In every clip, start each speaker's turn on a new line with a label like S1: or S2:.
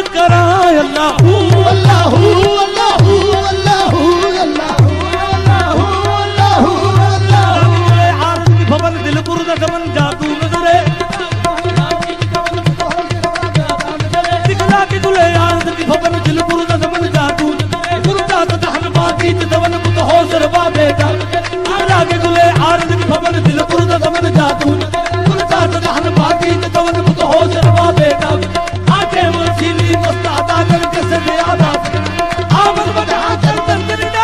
S1: करा अल्लाहू
S2: अल्लाहू अल्लाहू अल्लाहू अल्लाहू अल्लाहू अल्लाहू
S1: आरज़ की भवन दिल पुरदा दमन जादू नजरे दिखला के दुले आरज़ की भवन दिल पुरदा दमन जादू पुरदा तहन बाती दवन पुत हो सरबा बेटा दिखला के दुले आरज़ की भवन दिल पुरदा दमन जादू पुरदा तहन बाती दवन पुत हो सरबा बेटा आके वसीली मुस्तादा करके से आदा आमद बजा कर तंदरिना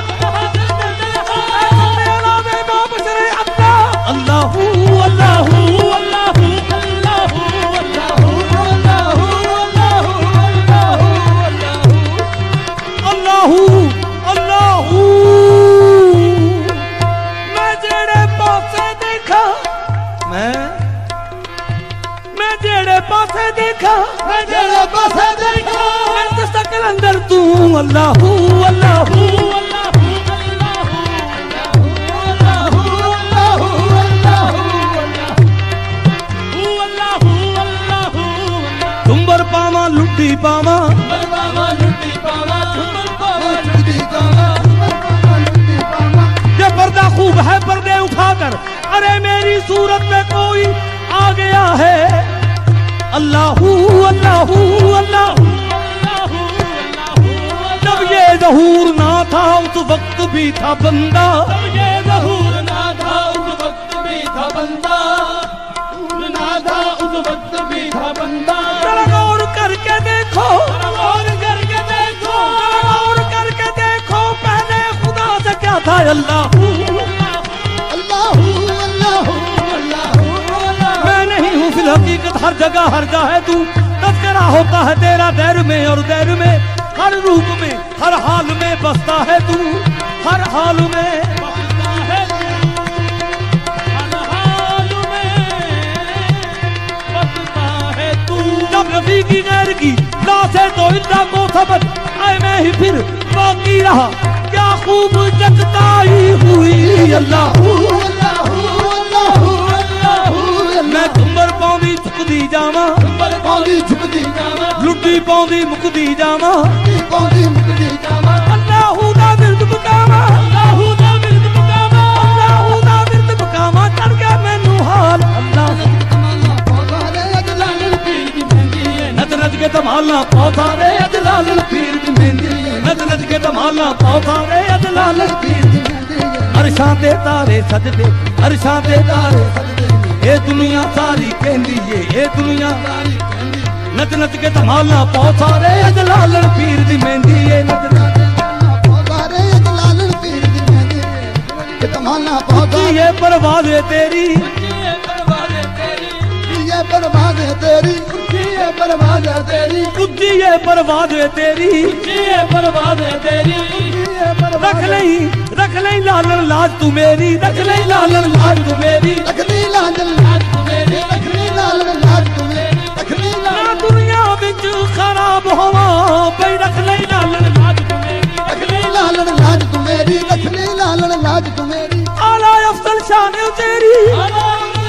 S1: अल्लाहू अल्लाहू अल्लाहू अल्लाहू अल्लाहू अल्लाहू अल्लाहू अल्लाहू मैं जेड़े पासे देखा मैं जेड़े पासे देखा
S2: मैं जेड़े पासे देखा
S1: मैं तस्तकल अंदर तू अल्लाहू अल्लाहू तुम्बर पावा लुटी पावा ये पर्दा खूब है पर्दे उठाकर अरे मेरी सूरत में कोई आ गया है अल्लाहू अल्लाहू अल्लाहू जब ये ज़हूर ना था उस वक्त भी था बंदा ये ज़हूर ना था उस वक्त भी था बंदा ना था उस वक्त भी था बंदा गौर करके देखो गौर करके देखो गौर करके देखो पहले खुदा से क्या था अल्लाहू
S2: अल्लाहू अल्लाहू अल्लाहू
S1: मैं नहीं हूँ फिल हकीकत हर जगह हर है तू तज़किरा होता है तेरा दैर में और दैर में हर रूप में हर हाल में बसता है तू हर हाल में बसता है हर हाल में बसता है तू जब नबी की गैर की लाशे तो इल्ला को समझ आए मैं ही फिर बाकी रहा क्या खूब जगताई हुई अल्लाहू
S2: अल्लाहू अल्लाहू अल्लाहू
S1: मैं तुम्बर पाउंदी झुकदी जावा
S2: तुम्बर पाउंदी झुकदी जावा
S1: लुटी पाउंदी मुकदी जावा
S2: पाउंदी मुकदी जावा
S1: अल्लाहू दा विरद बकावा अल्लाहू दा विरद बकावा अल्लाहू दा विरद बकावा चढ़ गया मैनू हाल अल्लाह नच नच के धमाला पौधा रे अजलाल पीर दी मेहंदी नच नच के धमाला पौधा रे अजलाल पीर दी अरशां दे तारे सजदे अरशां दे तारे सजदे ये दुनिया सारी कहंदी ये दुनिया सारी कहंदी नच नच के धमाला पौधा रे अजलाल पीर दी मेहंदी ये नच नच
S2: पौधा रे अजलाल पीर दी मेहंदी के तमाना पौधा
S1: ये परवाज़ है तेरी
S2: ये परवाज़ है तेरी ये परवाज़ है तेरी ये परवाज़ है तेरी
S1: कुद्दी ये परवाज़ है तेरी ये परवाज़ है तेरी रख ले लालन लाज तू मेरी रख ले लालन लाज तू मेरी
S2: रख ले लालन लाज तू मेरी रख ले लालन लाज तू मेरी रख ले
S1: ना दुनिया विच खराब होवा भाई रख ले लालन लाज तू मेरी
S2: रख ले लालन लाज तू मेरी रख ले लालन लाज तू मेरी
S1: आला अफजल शान तेरी आला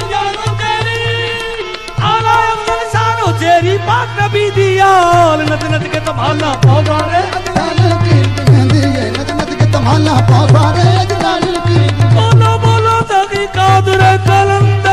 S1: अफजल शान तेरी पाक नबी दी आल नच नच के तमाला पौधा रे
S2: अजलाल पीर दी मेहंदी ये नच नच के तमाला पौधा रे अजलाल पीर
S1: बोलो बोलो तकी कादर कलंदर